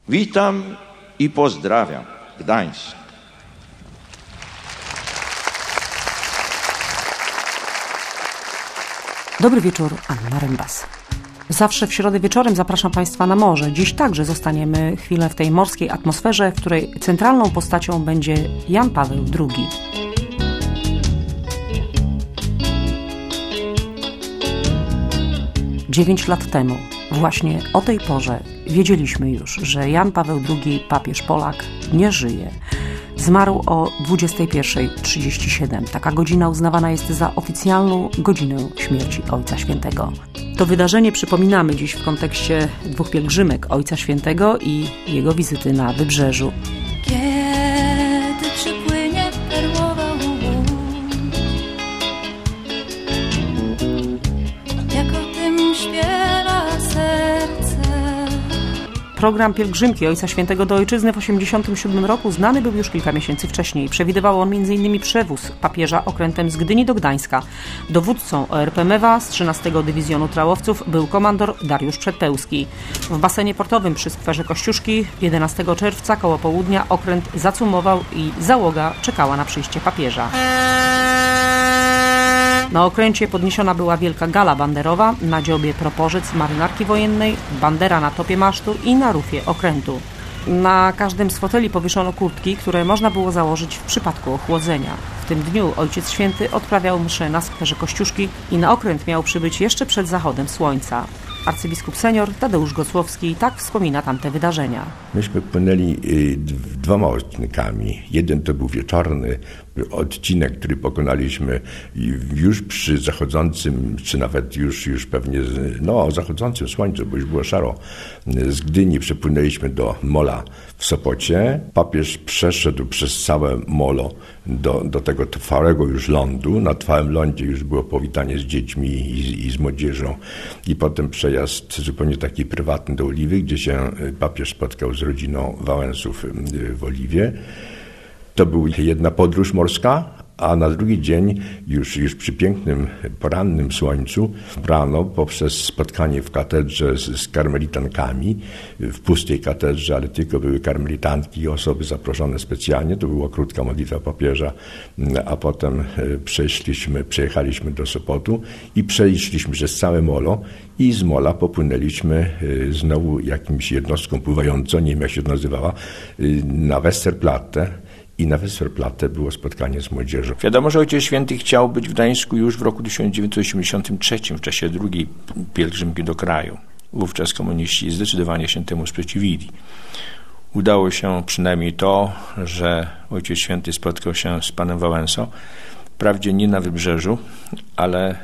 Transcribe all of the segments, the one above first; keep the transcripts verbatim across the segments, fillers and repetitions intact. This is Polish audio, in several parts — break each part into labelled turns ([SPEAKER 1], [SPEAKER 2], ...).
[SPEAKER 1] Witam i pozdrawiam Gdańsk.
[SPEAKER 2] Dobry wieczór, Anna Rembas. Zawsze w środę wieczorem zapraszam Państwa na morze. Dziś także zostaniemy chwilę w tej morskiej atmosferze, w której centralną postacią będzie Jan Paweł drugi. Dziewięć lat temu, właśnie o tej porze, wiedzieliśmy już, że Jan Paweł drugi, papież Polak, nie żyje. Zmarł o dwudziestej pierwszej trzydzieści siedem. Taka godzina uznawana jest za oficjalną godzinę śmierci Ojca Świętego. To wydarzenie przypominamy dziś w kontekście dwóch pielgrzymek Ojca Świętego i jego wizyty na Wybrzeżu.
[SPEAKER 3] Kiedy przypłynie perłowa łódź, jak o tym śpiewa serce.
[SPEAKER 2] Program pielgrzymki Ojca Świętego do Ojczyzny w osiemdziesiątym siódmym roku znany był już kilka miesięcy wcześniej. Przewidywał on między innymi przewóz papieża okrętem z Gdyni do Gdańska. Dowódcą O R P Mewa z trzynastego Dywizjonu Trałowców był komandor Dariusz Przedpełski. W basenie portowym przy skwerze Kościuszki jedenastego czerwca koło południa okręt zacumował i załoga czekała na przyjście papieża. Na okręcie podniesiona była wielka gala banderowa, na dziobie proporzec marynarki wojennej, bandera na topie masztu i na rufie okrętu. Na każdym z foteli powieszono kurtki, które można było założyć w przypadku ochłodzenia. W tym dniu Ojciec Święty odprawiał mszę na skwerze Kościuszki i na okręt miał przybyć jeszcze przed zachodem słońca. Arcybiskup senior Tadeusz Gocłowski tak wspomina tamte wydarzenia.
[SPEAKER 4] Myśmy płynęli dwoma odcinkami. Jeden to był wieczorny odcinek, który pokonaliśmy już przy zachodzącym, czy nawet już, już pewnie no, zachodzącym słońcu, bo już było szaro. Z Gdyni przepłynęliśmy do Mola w Sopocie. Papież przeszedł przez całe Molo do, do tego trwałego już lądu. Na trwałym lądzie już było powitanie z dziećmi i, i z młodzieżą. I potem przejazd zupełnie taki prywatny do Oliwy, gdzie się papież spotkał z rodziną Wałęsów w Oliwie. To była jedna podróż morska, a na drugi dzień, już, już przy pięknym, porannym słońcu, rano poprzez spotkanie w katedrze z, z karmelitankami, w pustej katedrze, ale tylko były karmelitanki i osoby zaproszone specjalnie. To była krótka modlitwa papieża, a potem przeszliśmy, przejechaliśmy do Sopotu i przeszliśmy przez całe Molo i z Mola popłynęliśmy znowu jakimś jednostką pływającą, nie wiem jak się to nazywała, na Westerplatte. I na Westerplatte było spotkanie z młodzieżą.
[SPEAKER 5] Wiadomo, że Ojciec Święty chciał być w Gdańsku już w roku tysiąc dziewięćset osiemdziesiątym trzecim, w czasie drugiej pielgrzymki do kraju. Wówczas komuniści zdecydowanie się temu sprzeciwili. Udało się przynajmniej to, że Ojciec Święty spotkał się z panem Wałęsą, wprawdzie nie na Wybrzeżu, ale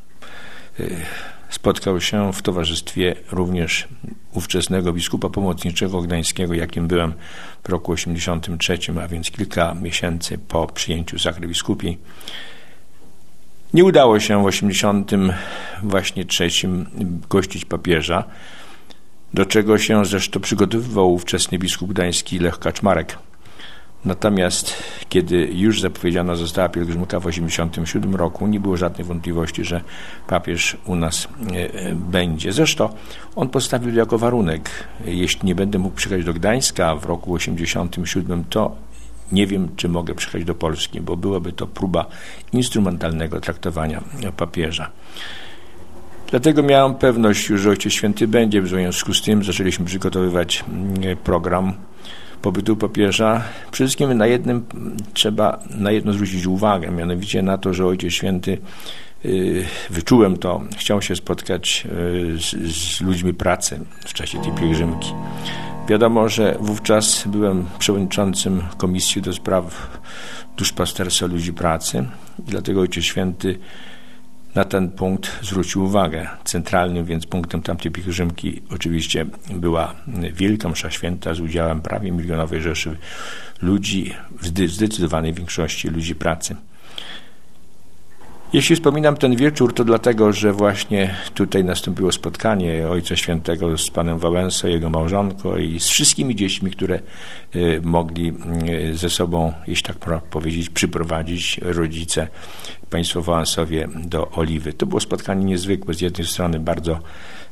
[SPEAKER 5] spotkał się w towarzystwie również ówczesnego biskupa pomocniczego gdańskiego, jakim byłem w roku osiemdziesiątym trzecim, a więc kilka miesięcy po przyjęciu sachry biskupiej. Nie udało się w osiemdziesiątym właśnie trzecim gościć papieża, do czego się zresztą przygotowywał ówczesny biskup gdański Lech Kaczmarek. Natomiast kiedy już zapowiedziana została pielgrzymka w osiemdziesiątym siódmym roku, nie było żadnej wątpliwości, że papież u nas e, będzie. Zresztą on postawił jako warunek, jeśli nie będę mógł przyjechać do Gdańska w roku osiemdziesiątym siódmym, to nie wiem, czy mogę przyjechać do Polski, bo byłaby to próba instrumentalnego traktowania papieża. Dlatego miałem pewność już, że Ojciec Święty będzie. W związku z tym zaczęliśmy przygotowywać program pobytu papieża. Przede wszystkim na jednym trzeba na jedno zwrócić uwagę, mianowicie na to, że Ojciec Święty, yy, wyczułem to, chciał się spotkać yy, z, z ludźmi pracy w czasie tej pielgrzymki. Wiadomo, że wówczas byłem przewodniczącym Komisji do Spraw Duszpasterstwa Ludzi Pracy i dlatego Ojciec Święty na ten punkt zwrócił uwagę. Centralnym więc punktem tamtej pielgrzymki oczywiście była Wielka Msza Święta z udziałem prawie milionowej rzeszy ludzi, w zdecydowanej większości ludzi pracy. Jeśli wspominam ten wieczór, to dlatego, że właśnie tutaj nastąpiło spotkanie Ojca Świętego z panem Wałęsą, jego małżonką i z wszystkimi dziećmi, które y, mogli y, ze sobą, jeśli tak powiedzieć, przyprowadzić rodzice, państwo Wałęsowie do Oliwy. To było spotkanie niezwykłe, z jednej strony bardzo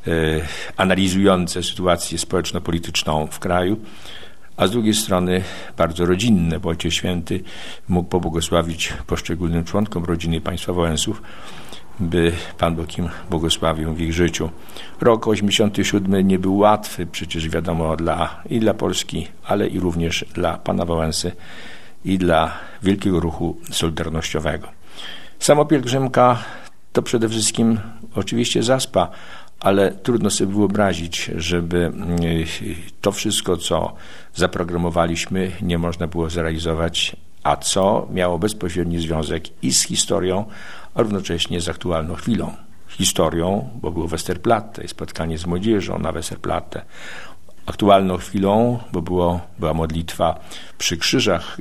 [SPEAKER 5] analizujące sytuację społeczno-polityczną w kraju, a z drugiej strony bardzo rodzinne, bo Ojciec Święty mógł pobłogosławić poszczególnym członkom rodziny państwa Wałęsów, by Pan Bóg im błogosławił w ich życiu. Rok osiemdziesiąty siódmy nie był łatwy, przecież wiadomo, dla, i dla Polski, ale i również dla Pana Wałęsy i dla wielkiego ruchu solidarnościowego. Sama pielgrzymka to przede wszystkim oczywiście zaspa, ale trudno sobie wyobrazić, żeby to wszystko, co zaprogramowaliśmy, nie można było zrealizować, a co miało bezpośredni związek i z historią, a równocześnie z aktualną chwilą. Historią, bo było Westerplatte, spotkanie z młodzieżą na Westerplatte. Aktualną chwilą, bo było, była modlitwa przy krzyżach,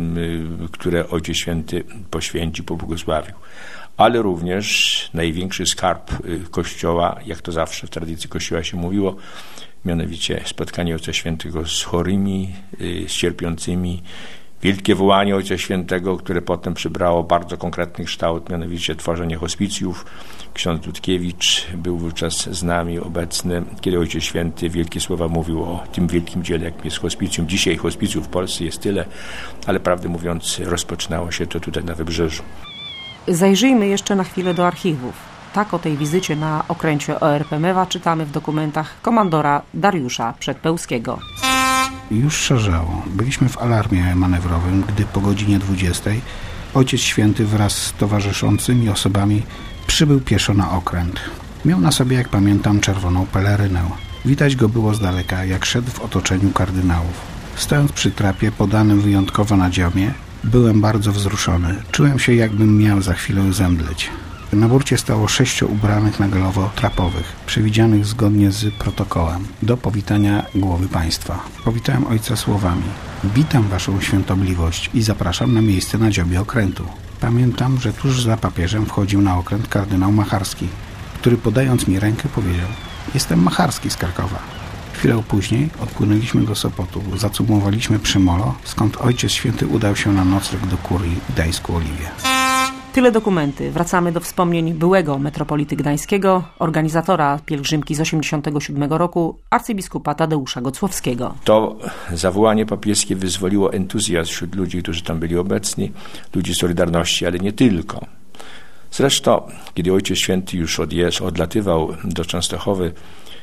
[SPEAKER 5] które Ojciec Święty poświęcił, pobłogosławił. Ale również największy skarb Kościoła, jak to zawsze w tradycji Kościoła się mówiło, mianowicie spotkanie Ojca Świętego z chorymi, z cierpiącymi, wielkie wołanie Ojca Świętego, które potem przybrało bardzo konkretny kształt, mianowicie tworzenie hospicjów. Ksiądz Dudkiewicz był wówczas z nami obecny, kiedy Ojciec Święty wielkie słowa mówił o tym wielkim dziele, jakim jest hospicjum. Dzisiaj hospicjów w Polsce jest tyle, ale prawdę mówiąc rozpoczynało się to tutaj na Wybrzeżu.
[SPEAKER 2] Zajrzyjmy jeszcze na chwilę do archiwów. Tak o tej wizycie na okręcie O R P Mewa czytamy w dokumentach komandora Dariusza Przedpełskiego.
[SPEAKER 6] Już szarzało. Byliśmy w alarmie manewrowym, gdy po godzinie dwudziestej Ojciec Święty wraz z towarzyszącymi osobami przybył pieszo na okręt. Miał na sobie, jak pamiętam, czerwoną pelerynę. Widać go było z daleka, jak szedł w otoczeniu kardynałów. Stojąc przy trapie podanym wyjątkowo na dziobie, byłem bardzo wzruszony. Czułem się, jakbym miał za chwilę zemdleć. Na burcie stało sześciu ubranych na galowo trapowych, przewidzianych zgodnie z protokołem, do powitania głowy państwa. Powitałem ojca słowami: witam waszą świątobliwość i zapraszam na miejsce na dziobie okrętu. Pamiętam, że tuż za papieżem wchodził na okręt kardynał Macharski, który podając mi rękę powiedział: jestem Macharski z Krakowa. Chwilę później odpłynęliśmy do Sopotu, zacumowaliśmy przy Molo, skąd Ojciec Święty udał się na nocleg do kurii w Gdańsku-Oliwie.
[SPEAKER 2] Tyle dokumenty. Wracamy do wspomnień byłego metropolity gdańskiego, organizatora pielgrzymki z osiemdziesiątego siódmego roku, arcybiskupa Tadeusza Gocłowskiego.
[SPEAKER 5] To zawołanie papieskie wyzwoliło entuzjazm wśród ludzi, którzy tam byli obecni, ludzi Solidarności, ale nie tylko. Zresztą, kiedy Ojciec Święty już odjeżdżał, odlatywał do Częstochowy,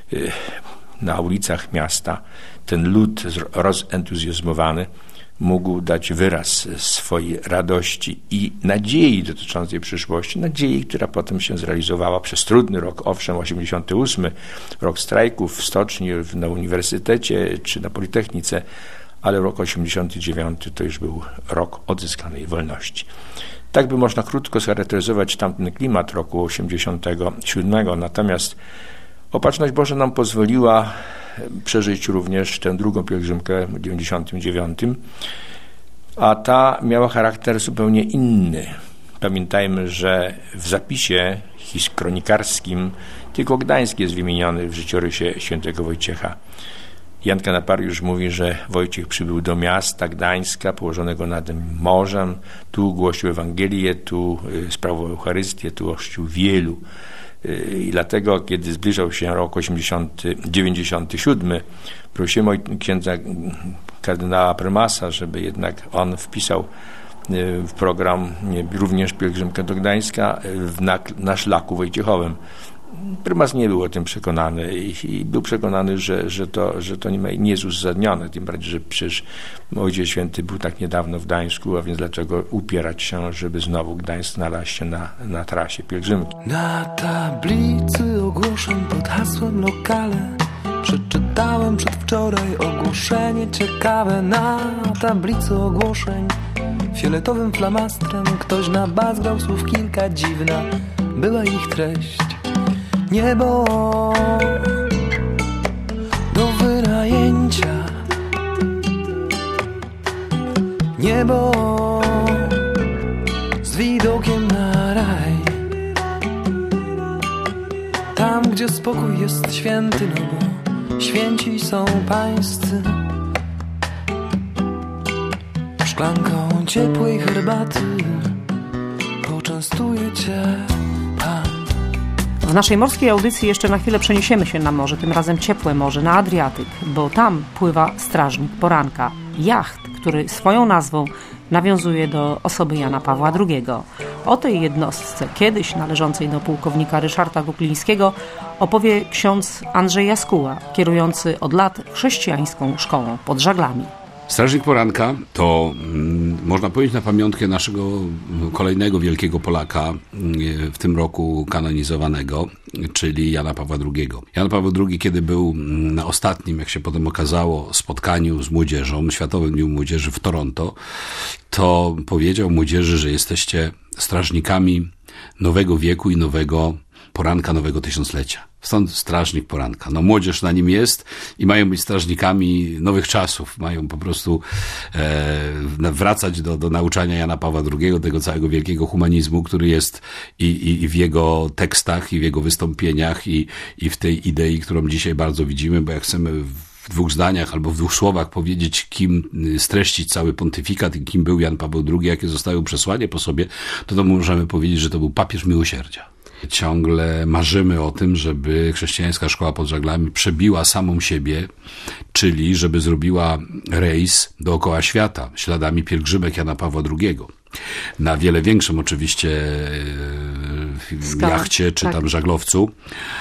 [SPEAKER 5] na ulicach miasta, ten lud rozentuzjazmowany mógł dać wyraz swojej radości i nadziei dotyczącej przyszłości, nadziei, która potem się zrealizowała przez trudny rok, owszem, osiemdziesiąty ósmy, rok strajków w stoczni, na uniwersytecie czy na Politechnice, ale rok osiemdziesiąty dziewiąty to już był rok odzyskanej wolności. Tak by można krótko scharakteryzować tamten klimat roku osiemdziesiątego siódmego, natomiast Opatrzność Boża nam pozwoliła przeżyć również tę drugą pielgrzymkę w dziewięćdziesiątym dziewiątym, a ta miała charakter zupełnie inny. Pamiętajmy, że w zapisie kronikarskim tylko Gdańsk jest wymieniony w życiorysie świętego Wojciecha. Jan Kanapariusz mówi, że Wojciech przybył do miasta Gdańska położonego nad morzem, tu głosił Ewangelię, tu sprawował Eucharystię, tu ochrzcił wielu. I dlatego, kiedy zbliżał się rok osiemdziesiąty dziewięćdziesiąty siódmy, prosimy księdza kardynała Prymasa, żeby jednak on wpisał w program również pielgrzymkę do Gdańska na, na szlaku wojciechowym. Prymas nie był o tym przekonany i, i był przekonany, że, że, to, że to nie, ma, nie jest uzasadnione, tym bardziej, że przecież Ojciec Święty był tak niedawno w Gdańsku, a więc dlaczego upierać się, żeby znowu Gdańsk znalazł się na, na trasie pielgrzymki.
[SPEAKER 7] Na tablicy ogłoszeń pod hasłem lokale przeczytałem przedwczoraj ogłoszenie ciekawe. Na tablicy ogłoszeń fioletowym flamastrem ktoś nabazgrał słów kilka, dziwna była ich treść. Niebo do wynajęcia, niebo z widokiem na raj, tam gdzie spokój jest święty, no bo święci są pańscy. Szklanką ciepłej herbaty poczęstuje cię Pan.
[SPEAKER 2] W naszej morskiej audycji jeszcze na chwilę przeniesiemy się na morze, tym razem ciepłe morze, na Adriatyk, bo tam pływa strażnik poranka. Jacht, który swoją nazwą nawiązuje do osoby Jana Pawła drugiego. O tej jednostce, kiedyś należącej do pułkownika Ryszarda Kuklińskiego, opowie ksiądz Andrzej Jaskuła, kierujący od lat chrześcijańską szkołą pod Żaglami.
[SPEAKER 8] Strażnik poranka to, można powiedzieć, na pamiątkę naszego kolejnego wielkiego Polaka, w tym roku kanonizowanego, czyli Jana Pawła drugiego. Jan Paweł drugi, kiedy był na ostatnim, jak się potem okazało, spotkaniu z młodzieżą, Światowym Dniu Młodzieży w Toronto, to powiedział młodzieży, że jesteście strażnikami nowego wieku i nowego poranka, nowego tysiąclecia. Stąd strażnik poranka. No młodzież na nim jest i mają być strażnikami nowych czasów. Mają po prostu e, wracać do, do nauczania Jana Pawła drugiego, tego całego wielkiego humanizmu, który jest i, i, i w jego tekstach, i w jego wystąpieniach, i, i w tej idei, którą dzisiaj bardzo widzimy, bo jak chcemy w dwóch zdaniach albo w dwóch słowach powiedzieć, kim streścić cały pontyfikat i kim był Jan Paweł drugi, jakie zostały przesłanie po sobie, to to możemy powiedzieć, że to był papież miłosierdzia. Ciągle marzymy o tym, żeby chrześcijańska szkoła pod Żaglami przebiła samą siebie, czyli żeby zrobiła rejs dookoła świata śladami pielgrzymek Jana Pawła drugiego. Na wiele większym oczywiście jachcie czy tak. tam żaglowcu.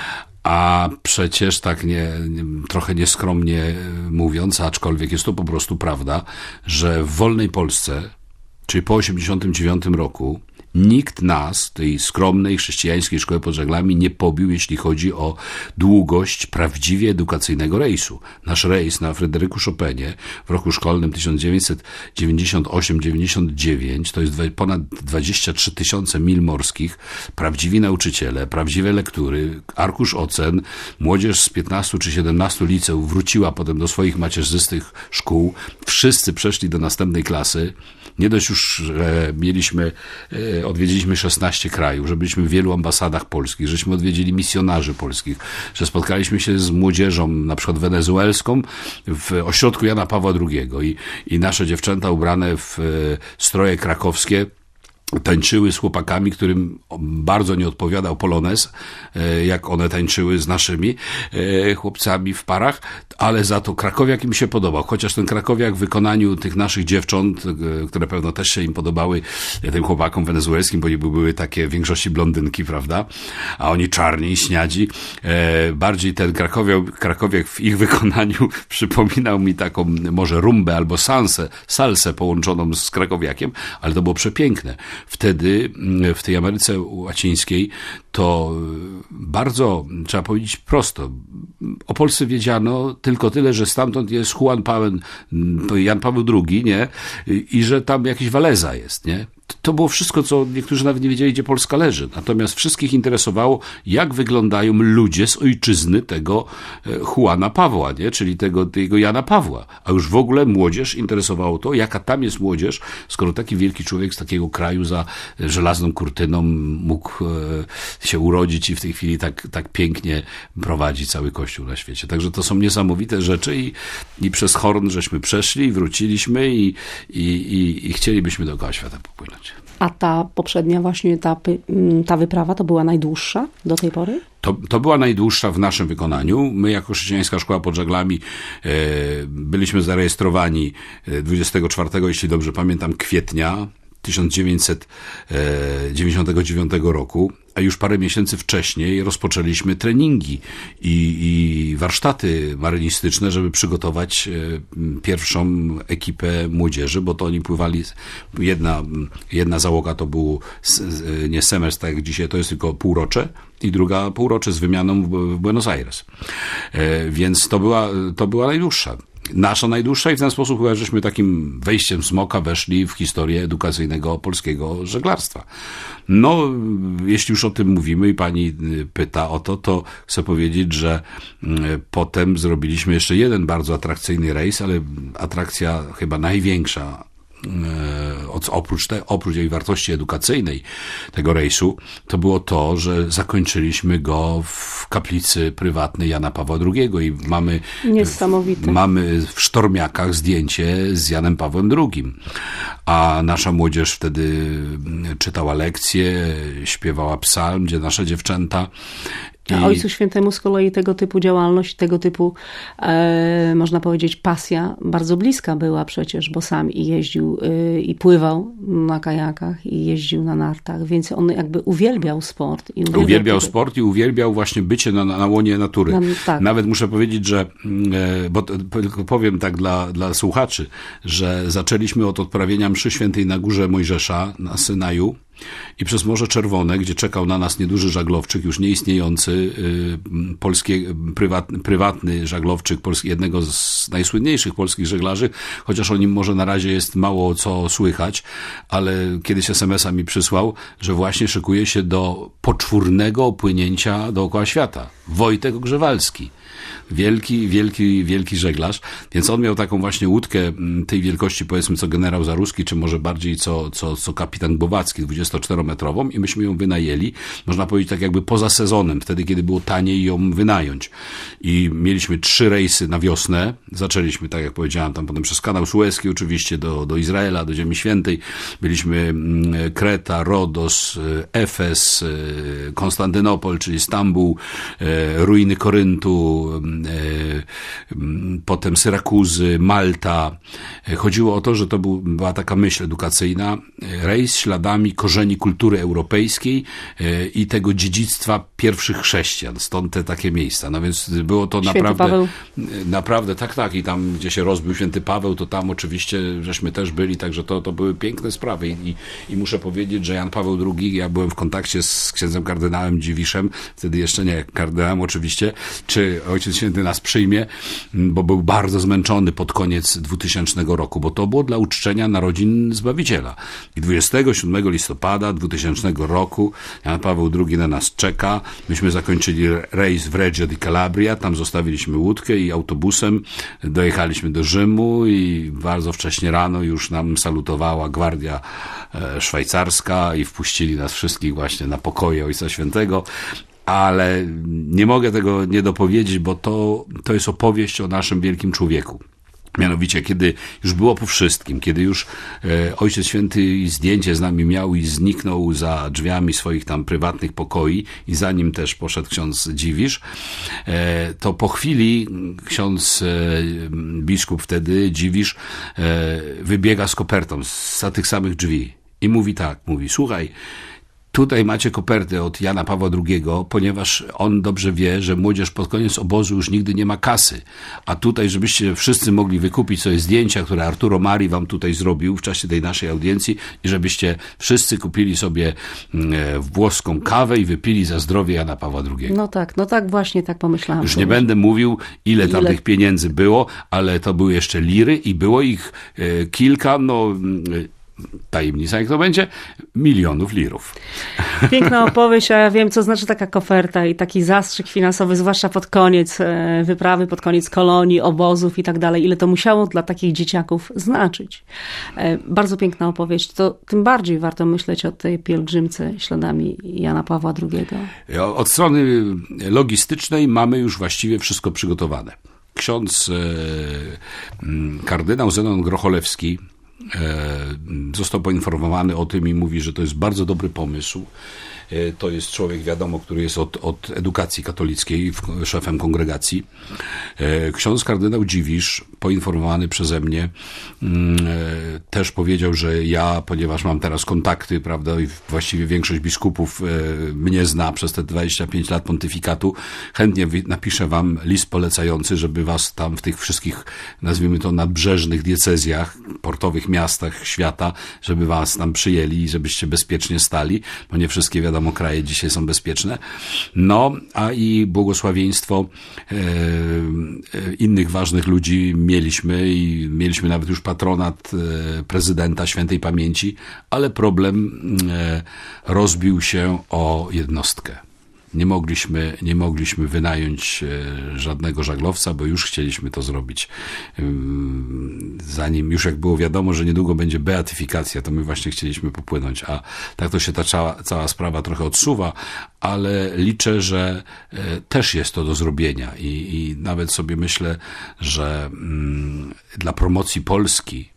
[SPEAKER 8] A przecież tak nie, trochę nieskromnie mówiąc, aczkolwiek jest to po prostu prawda, że w wolnej Polsce, czyli po osiemdziesiątym dziewiątym roku, nikt nas, tej skromnej chrześcijańskiej szkoły pod Żaglami, nie pobił, jeśli chodzi o długość prawdziwie edukacyjnego rejsu. Nasz rejs na Fryderyku Chopinie w roku szkolnym tysiąc dziewięćset dziewięćdziesiąt osiem dziewięćdziesiąt dziewięć, to jest ponad dwadzieścia trzy tysiące mil morskich, prawdziwi nauczyciele, prawdziwe lektury, arkusz ocen, młodzież z piętnastu czy siedemnastu liceów wróciła potem do swoich macierzystych szkół, wszyscy przeszli do następnej klasy. Nie dość już, że mieliśmy, odwiedziliśmy szesnaście krajów, że byliśmy w wielu ambasadach polskich, żeśmy odwiedzili misjonarzy polskich, że spotkaliśmy się z młodzieżą, na przykład wenezuelską, w ośrodku Jana Pawła drugiego i, i nasze dziewczęta ubrane w stroje krakowskie tańczyły z chłopakami, którym bardzo nie odpowiadał polonez, jak one tańczyły z naszymi chłopcami w parach, ale za to krakowiak im się podobał, chociaż ten krakowiak w wykonaniu tych naszych dziewcząt, które pewno też się im podobały, tym chłopakom wenezuelskim, bo nie były takie w większości blondynki, prawda, a oni czarni i śniadzi, bardziej ten krakowiak, krakowiak w ich wykonaniu przypominał mi taką może rumbę albo salsę, salsę połączoną z krakowiakiem, ale to było przepiękne. Wtedy w tej Ameryce Łacińskiej to bardzo, trzeba powiedzieć prosto, o Polsce wiedziano tylko tyle, że stamtąd jest Juan Paweł, Jan Paweł drugi, nie? I że tam jakiś Waleza jest, nie? To było wszystko, co niektórzy nawet nie wiedzieli, gdzie Polska leży. Natomiast wszystkich interesowało, jak wyglądają ludzie z ojczyzny tego Juana Pawła, nie? Czyli tego, tego Jana Pawła. A już w ogóle młodzież interesowało to, jaka tam jest młodzież, skoro taki wielki człowiek z takiego kraju za żelazną kurtyną mógł się urodzić i w tej chwili tak, tak pięknie prowadzi cały Kościół na świecie. Także to są niesamowite rzeczy i, i przez Horn żeśmy przeszli, wróciliśmy i, i, i, i chcielibyśmy dookoła świata popłynąć.
[SPEAKER 2] A ta poprzednia właśnie ta, ta wyprawa to była najdłuższa do tej pory?
[SPEAKER 8] To, to była najdłuższa w naszym wykonaniu. My jako Chrześcijańska Szkoła pod Żaglami e, byliśmy zarejestrowani dwudziestego czwartego, jeśli dobrze pamiętam, kwietnia tysiąc dziewięćset dziewięćdziesiątego dziewiątego roku, a już parę miesięcy wcześniej rozpoczęliśmy treningi i, i warsztaty marynistyczne, żeby przygotować pierwszą ekipę młodzieży, bo to oni pływali, jedna, jedna załoga to był nie semestr, tak jak dzisiaj, to jest tylko półrocze i druga półrocze z wymianą w Buenos Aires. Więc to była, to była najdłuższa. Nasza najdłuższa i w ten sposób chyba żeśmy takim wejściem smoka weszli w historię edukacyjnego polskiego żeglarstwa. No, jeśli już o tym mówimy i pani pyta o to, to chcę powiedzieć, że potem zrobiliśmy jeszcze jeden bardzo atrakcyjny rejs, ale atrakcja chyba największa oprócz, te, oprócz jej wartości edukacyjnej tego rejsu, to było to, że zakończyliśmy go w kaplicy prywatnej Jana Pawła drugiego i mamy,
[SPEAKER 2] Niesamowite.
[SPEAKER 8] mamy w Sztormiakach zdjęcie z Janem Pawłem drugim. A nasza młodzież wtedy czytała lekcje, śpiewała psalm, gdzie nasze dziewczęta.
[SPEAKER 2] I... A Ojcu Świętemu z kolei tego typu działalność, tego typu, e, można powiedzieć, pasja bardzo bliska była przecież, bo sam i jeździł e, i pływał na kajakach i jeździł na nartach, więc on jakby uwielbiał sport. I uwielbiał
[SPEAKER 8] uwielbiał
[SPEAKER 2] tego...
[SPEAKER 8] sport i uwielbiał właśnie bycie na, na łonie natury. Na, tak. Nawet muszę powiedzieć, że, e, bo tylko powiem tak dla, dla słuchaczy, że zaczęliśmy od odprawienia mszy świętej na górze Mojżesza na Synaju, i przez Morze Czerwone, gdzie czekał na nas nieduży żaglowczyk, już nieistniejący, yy, polskie, prywatny, prywatny żaglowczyk polski, jednego z najsłynniejszych polskich żeglarzy, chociaż o nim może na razie jest mało co słychać, ale kiedyś es em es a mi przysłał, że właśnie szykuje się do poczwórnego opłynięcia dookoła świata. Wojtek Grzewalski. Wielki, wielki, wielki żeglarz, więc on miał taką właśnie łódkę tej wielkości, powiedzmy, co generał Zaruski, czy może bardziej co, co, co kapitan Głowacki, dwudziestoczterometrową, i myśmy ją wynajęli, można powiedzieć tak jakby poza sezonem, wtedy kiedy było taniej ją wynająć. I mieliśmy trzy rejsy na wiosnę, zaczęliśmy, tak jak powiedziałem, tam potem przez kanał Suezki oczywiście do, do Izraela, do Ziemi Świętej, byliśmy Kreta, Rodos, Efes, Konstantynopol, czyli Stambuł, ruiny Koryntu, potem Syrakuzy, Malta. Chodziło o to, że to był, była taka myśl edukacyjna, rejs śladami korzeni kultury europejskiej i tego dziedzictwa pierwszych chrześcijan, stąd te takie miejsca. No więc było to Święty naprawdę, Paweł. naprawdę, tak, tak, i tam, gdzie się rozbił Święty Paweł, to tam oczywiście żeśmy też byli, także to, to były piękne sprawy i, i muszę powiedzieć, że Jan Paweł drugi, ja byłem w kontakcie z księdzem kardynałem Dziwiszem, wtedy jeszcze nie kardynałem oczywiście, czy Ojciec Święty nas przyjmie, bo był bardzo zmęczony pod koniec dwutysięcznego roku, bo to było dla uczczenia narodzin Zbawiciela. I dwudziestego siódmego listopada dwutysięcznego roku Jan Paweł drugi na nas czeka. Myśmy zakończyli rejs w Reggio di Calabria, tam zostawiliśmy łódkę i autobusem dojechaliśmy do Rzymu i bardzo wcześnie rano już nam salutowała gwardia szwajcarska i wpuścili nas wszystkich właśnie na pokoje Ojca Świętego. Ale nie mogę tego nie dopowiedzieć, bo to, to jest opowieść o naszym wielkim człowieku. Mianowicie, kiedy już było po wszystkim, kiedy już e, Ojciec Święty zdjęcie z nami miał i zniknął za drzwiami swoich tam prywatnych pokoi i za nim też poszedł ksiądz Dziwisz, e, to po chwili ksiądz e, biskup wtedy, Dziwisz, e, wybiega z kopertą za tych samych drzwi i mówi tak, mówi, słuchaj, tutaj macie kopertę od Jana Pawła drugiego, ponieważ on dobrze wie, że młodzież pod koniec obozu już nigdy nie ma kasy. A tutaj, żebyście wszyscy mogli wykupić sobie zdjęcia, które Arturo Mari wam tutaj zrobił w czasie tej naszej audiencji i żebyście wszyscy kupili sobie włoską kawę i wypili za zdrowie Jana Pawła drugiego.
[SPEAKER 2] No tak, no tak właśnie tak pomyślałam.
[SPEAKER 8] Już nie będę mówił, ile tam ile... tych pieniędzy było, ale to były jeszcze liry i było ich e, kilka, no... tajemnica, jak to będzie, milionów lirów.
[SPEAKER 2] Piękna opowieść, a ja wiem, co znaczy taka koferta i taki zastrzyk finansowy, zwłaszcza pod koniec wyprawy, pod koniec kolonii, obozów i tak dalej. Ile to musiało dla takich dzieciaków znaczyć. Bardzo piękna opowieść. To tym bardziej warto myśleć o tej pielgrzymce śladami Jana Pawła drugiego.
[SPEAKER 8] Od strony logistycznej mamy już właściwie wszystko przygotowane. Ksiądz kardynał Zenon Grocholewski został poinformowany o tym i mówi, że to jest bardzo dobry pomysł. To jest człowiek, wiadomo, który jest od, od edukacji katolickiej, szefem kongregacji. Ksiądz kardynał Dziwisz, poinformowany przeze mnie, też powiedział, że ja, ponieważ mam teraz kontakty, prawda, i właściwie większość biskupów mnie zna przez te dwadzieścia pięć lat pontyfikatu, chętnie napiszę wam list polecający, żeby was tam w tych wszystkich, nazwijmy to, nadbrzeżnych diecezjach, portowych miastach świata, żeby was tam przyjęli i żebyście bezpiecznie stali, bo nie wszystkie, wiadomo, kraje dzisiaj są bezpieczne. No, a i błogosławieństwo e, e, innych ważnych ludzi mieliśmy i mieliśmy nawet już patronat e, prezydenta świętej pamięci, ale problem e, rozbił się o jednostkę. Nie mogliśmy, nie mogliśmy wynająć żadnego żaglowca, bo już chcieliśmy to zrobić zanim już jak było wiadomo, że niedługo będzie beatyfikacja, to my właśnie chcieliśmy popłynąć, a tak to się ta cała, cała sprawa trochę odsuwa, ale liczę, że też jest to do zrobienia i, i nawet sobie myślę, że mm, dla promocji Polski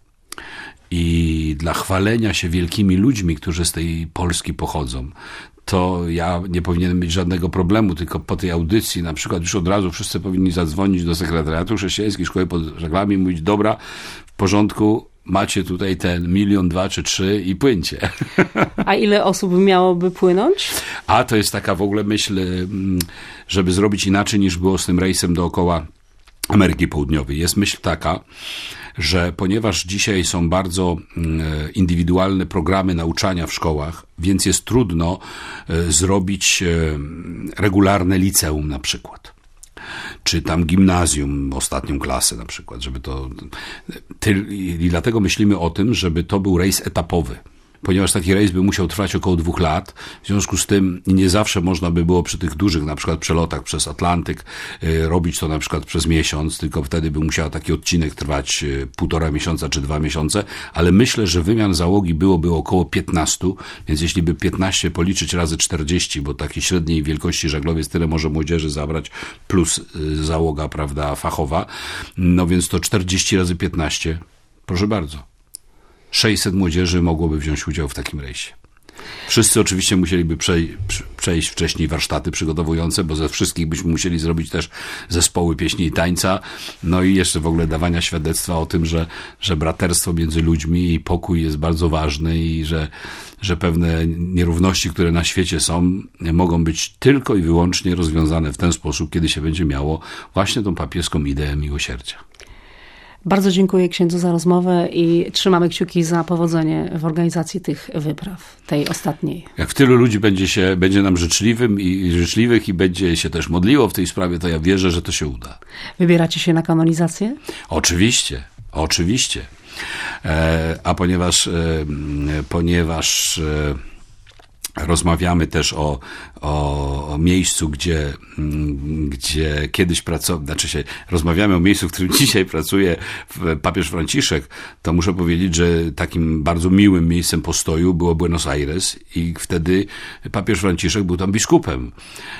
[SPEAKER 8] i dla chwalenia się wielkimi ludźmi, którzy z tej Polski pochodzą, to ja nie powinienem mieć żadnego problemu, tylko po tej audycji na przykład już od razu wszyscy powinni zadzwonić do sekretariatu chrześcijańskiej szkoły pod żaglami i mówić, dobra, w porządku, macie tutaj ten milion, dwa czy trzy i płyńcie.
[SPEAKER 2] A ile osób miałoby płynąć?
[SPEAKER 8] A to jest taka w ogóle myśl, żeby zrobić inaczej niż było z tym rejsem dookoła Ameryki Południowej. Jest myśl taka, że ponieważ dzisiaj są bardzo indywidualne programy nauczania w szkołach, więc jest trudno zrobić regularne liceum na przykład. Czy tam gimnazjum, ostatnią klasę na przykład, żeby to... I dlatego myślimy o tym, żeby to był rejs etapowy. Ponieważ taki rejs by musiał trwać około dwóch lat, w związku z tym nie zawsze można by było przy tych dużych na przykład przelotach przez Atlantyk y, robić to na przykład przez miesiąc, tylko wtedy by musiał taki odcinek trwać y, półtora miesiąca czy dwa miesiące, ale myślę, że wymian załogi byłoby około piętnastu, więc jeśli by piętnaście policzyć razy czterdzieści, bo takiej średniej wielkości żaglowiec tyle może młodzieży zabrać, plus y, załoga, prawda, fachowa, no więc to czterdzieści razy piętnaście, proszę bardzo. sześćset młodzieży mogłoby wziąć udział w takim rejsie. Wszyscy oczywiście musieliby przej- przejść wcześniej warsztaty przygotowujące, bo ze wszystkich byśmy musieli zrobić też zespoły pieśni i tańca, no i jeszcze w ogóle dawania świadectwa o tym, że, że braterstwo między ludźmi i pokój jest bardzo ważny i że, że pewne nierówności, które na świecie są, mogą być tylko i wyłącznie rozwiązane w ten sposób, kiedy się będzie miało właśnie tą papieską ideę miłosierdzia.
[SPEAKER 2] Bardzo dziękuję księdzu za rozmowę i trzymamy kciuki za powodzenie w organizacji tych wypraw, tej ostatniej.
[SPEAKER 8] Jak w tylu ludzi będzie się, będzie nam życzliwym i życzliwych i będzie się też modliło w tej sprawie, to ja wierzę, że to się uda.
[SPEAKER 2] Wybieracie się na kanonizację?
[SPEAKER 8] Oczywiście, oczywiście. E, a ponieważ, e, ponieważ e, rozmawiamy też o, o, o miejscu, gdzie, gdzie kiedyś pracował, znaczy się, rozmawiamy o miejscu, w którym dzisiaj pracuje papież Franciszek, to muszę powiedzieć, że takim bardzo miłym miejscem postoju było Buenos Aires i wtedy papież Franciszek był tam biskupem.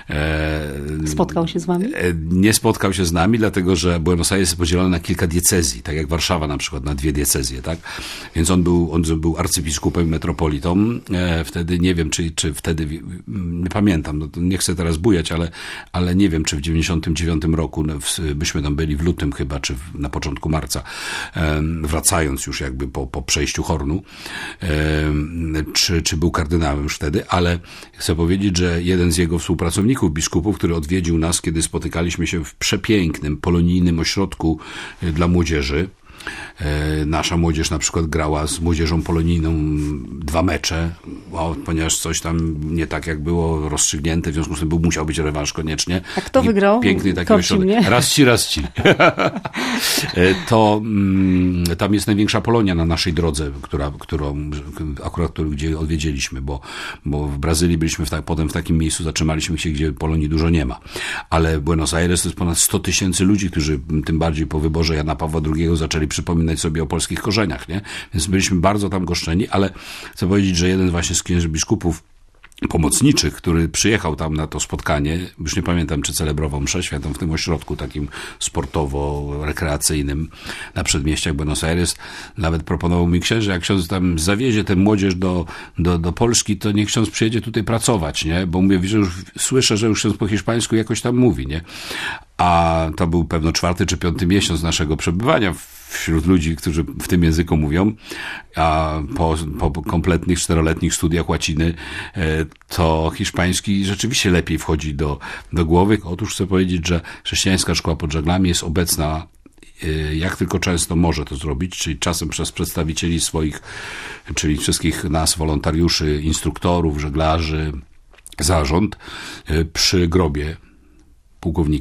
[SPEAKER 2] Spotkał się z wami?
[SPEAKER 8] Nie spotkał się z nami, dlatego że Buenos Aires jest podzielony na kilka diecezji, tak jak Warszawa na przykład na dwie diecezje, tak? Więc on był, on był arcybiskupem, metropolitą. Wtedy nie wiem, czy czy wtedy, nie pamiętam, no to nie chcę teraz bujać, ale, ale nie wiem, czy w dziewięćdziesiątym dziewiątym roku, byśmy tam byli w lutym chyba, czy na początku marca, wracając już jakby po, po przejściu Hornu, czy, czy był kardynałem już wtedy, ale chcę powiedzieć, że jeden z jego współpracowników, biskupów, który odwiedził nas, kiedy spotykaliśmy się w przepięknym, polonijnym ośrodku dla młodzieży. Nasza młodzież na przykład grała z młodzieżą polonijną dwa mecze, o, ponieważ coś tam nie tak jak było rozstrzygnięte, w związku z tym był, musiał być rewanż koniecznie.
[SPEAKER 2] A kto wygrał?
[SPEAKER 8] Piękny taki ośrodek. Raz ci, raz ci. To mm, tam jest największa Polonia na naszej drodze, która, którą akurat którą, gdzie odwiedziliśmy, bo, bo w Brazylii byliśmy w tak, potem w takim miejscu, zatrzymaliśmy się, gdzie Polonii dużo nie ma. Ale Buenos Aires to jest ponad sto tysięcy ludzi, którzy tym bardziej po wyborze Jana Pawła drugiego zaczęli przypominać sobie o polskich korzeniach, nie? Więc byliśmy bardzo tam goszczeni, ale chcę powiedzieć, że jeden właśnie z księży biskupów pomocniczych, który przyjechał tam na to spotkanie, już nie pamiętam, czy celebrował mszę świętą w tym ośrodku takim sportowo-rekreacyjnym na przedmieściach Buenos Aires, nawet proponował mi ksiądz, że jak ksiądz tam zawiezie tę młodzież do, do, do Polski, to niech ksiądz przyjedzie tutaj pracować, nie? Bo mówię, że już słyszę, że już ksiądz po hiszpańsku jakoś tam mówi, nie? A to był pewno czwarty czy piąty miesiąc naszego przebywania wśród ludzi, którzy w tym języku mówią, a po, po kompletnych czteroletnich studiach łaciny to hiszpański rzeczywiście lepiej wchodzi do, do głowy. Otóż chcę powiedzieć, że chrześcijańska szkoła pod żaglami jest obecna jak tylko często może to zrobić, czyli czasem przez przedstawicieli swoich, czyli wszystkich nas, wolontariuszy, instruktorów, żeglarzy, zarząd przy grobie pułkownika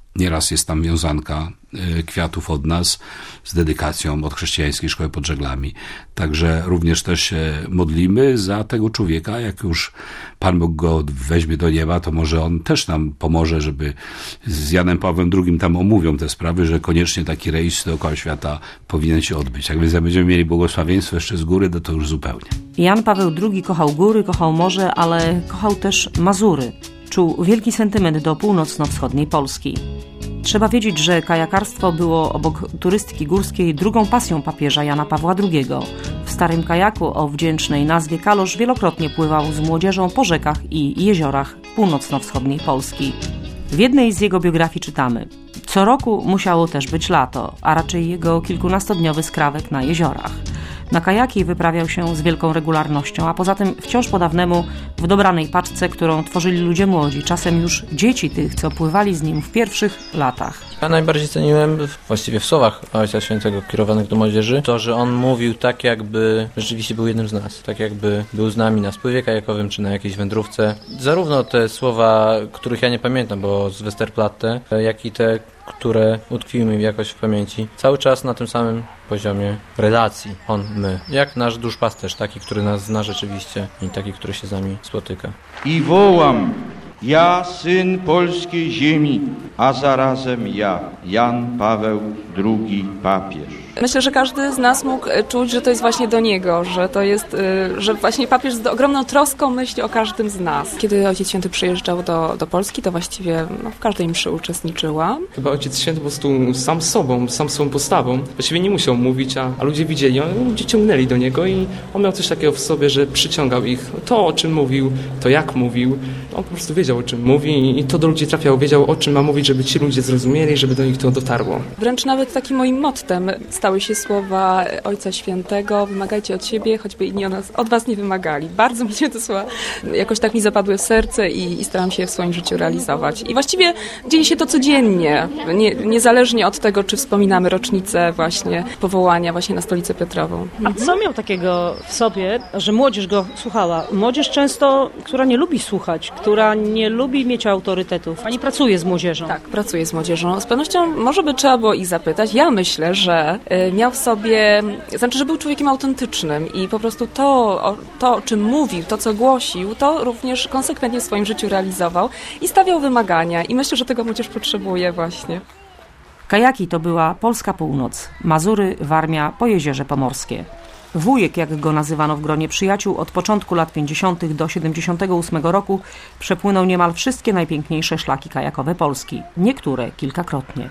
[SPEAKER 8] Nieraz jest tam wiązanka kwiatów od nas z dedykacją od chrześcijańskiej szkoły pod Żeglami. Także również też się modlimy za tego człowieka. Jak już Pan Bóg go weźmie do nieba, to może on też nam pomoże, żeby z Janem Pawłem drugim tam omówią te sprawy, że koniecznie taki rejs dookoła świata powinien się odbyć. Jak więc jak będziemy mieli błogosławieństwo jeszcze z góry, to to już zupełnie.
[SPEAKER 2] Jan Paweł drugi kochał góry, kochał morze, ale kochał też Mazury. Czuł wielki sentyment do północno-wschodniej Polski. Trzeba wiedzieć, że kajakarstwo było obok turystyki górskiej drugą pasją papieża Jana Pawła drugiego. W starym kajaku o wdzięcznej nazwie Kalosz wielokrotnie pływał z młodzieżą po rzekach i jeziorach północno-wschodniej Polski. W jednej z jego biografii czytamy: co roku musiało też być lato, a raczej jego kilkunastodniowy skrawek na jeziorach. Na kajaki wyprawiał się z wielką regularnością, a poza tym wciąż po dawnemu w dobranej paczce, którą tworzyli ludzie młodzi, czasem już dzieci tych, co pływali z nim w pierwszych latach.
[SPEAKER 9] Ja najbardziej ceniłem, właściwie w słowach Ojca Świętego kierowanych do młodzieży, to, że on mówił tak, jakby rzeczywiście był jednym z nas, tak jakby był z nami na spływie kajakowym czy na jakiejś wędrówce. Zarówno te słowa, których ja nie pamiętam, bo z Westerplatte, jak i te, które utkwiły mi jakoś w pamięci. Cały czas na tym samym poziomie relacji, on, my. Jak nasz duszpasterz, taki, który nas zna rzeczywiście i taki, który się z nami spotyka.
[SPEAKER 1] I wołam: ja, syn polskiej ziemi, a zarazem ja, Jan Paweł drugi papież.
[SPEAKER 10] Myślę, że każdy z nas mógł czuć, że to jest właśnie do niego, że to jest, że właśnie papież z ogromną troską myśli o każdym z nas. Kiedy Ojciec Święty przyjeżdżał do, do Polski, to właściwie no, w każdej mszy uczestniczyła.
[SPEAKER 11] Chyba Ojciec Święty po prostu sam sobą, sam swoją postawą, właściwie nie musiał mówić, a, a ludzie widzieli, ludzie ciągnęli do niego i on miał coś takiego w sobie, że przyciągał ich. To, o czym mówił, to jak mówił, on po prostu wiedział, o czym mówi i to do ludzi trafiało, wiedział, o czym ma mówić, żeby ci ludzie zrozumieli, żeby do nich to dotarło.
[SPEAKER 10] Wręcz nawet takim moim mottem stały się słowa Ojca Świętego: wymagajcie od siebie, choćby inni od, nas, od was nie wymagali. Bardzo mi się te słowa jakoś tak mi zapadły w serce i, i staram się je w swoim życiu realizować. I właściwie dzieje się to codziennie, nie, niezależnie od tego, czy wspominamy rocznicę właśnie powołania właśnie na Stolicę Piotrową.
[SPEAKER 12] A co miał takiego w sobie, że młodzież go słuchała? Młodzież często, która nie lubi słuchać, która nie lubi mieć autorytetów. Pani pracuje z młodzieżą.
[SPEAKER 10] Tak, pracuję z młodzieżą. Z pewnością może by trzeba było ich zapytać. Ja myślę, że miał w sobie, znaczy, że był człowiekiem autentycznym i po prostu to, o, to, o czym mówił, to, co głosił, to również konsekwentnie w swoim życiu realizował i stawiał wymagania i myślę, że tego młodzież potrzebuje właśnie.
[SPEAKER 2] Kajaki to była polska północ, Mazury, Warmia, Pojezierze Pomorskie. Wujek, jak go nazywano w gronie przyjaciół, od początku lat pięćdziesiątych do siedemdziesiątego ósmego roku przepłynął niemal wszystkie najpiękniejsze szlaki kajakowe Polski, niektóre kilkakrotnie.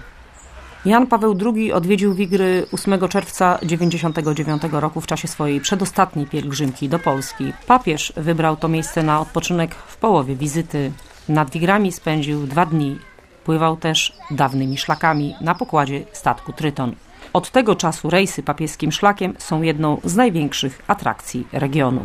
[SPEAKER 2] Jan Paweł drugi odwiedził Wigry ósmego czerwca dziewięćdziesiątego dziewiątego roku w czasie swojej przedostatniej pielgrzymki do Polski. Papież wybrał to miejsce na odpoczynek w połowie wizyty. Nad Wigrami spędził dwa dni. Pływał też dawnymi szlakami na pokładzie statku Tryton. Od tego czasu rejsy papieskim szlakiem są jedną z największych atrakcji regionu.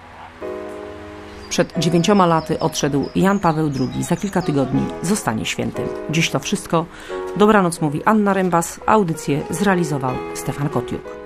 [SPEAKER 2] Przed dziewięcioma laty odszedł Jan Paweł drugi. Za kilka tygodni zostanie świętym. Dziś to wszystko. Dobranoc mówi Anna Rembas. Audycję zrealizował Stefan Kotiuk.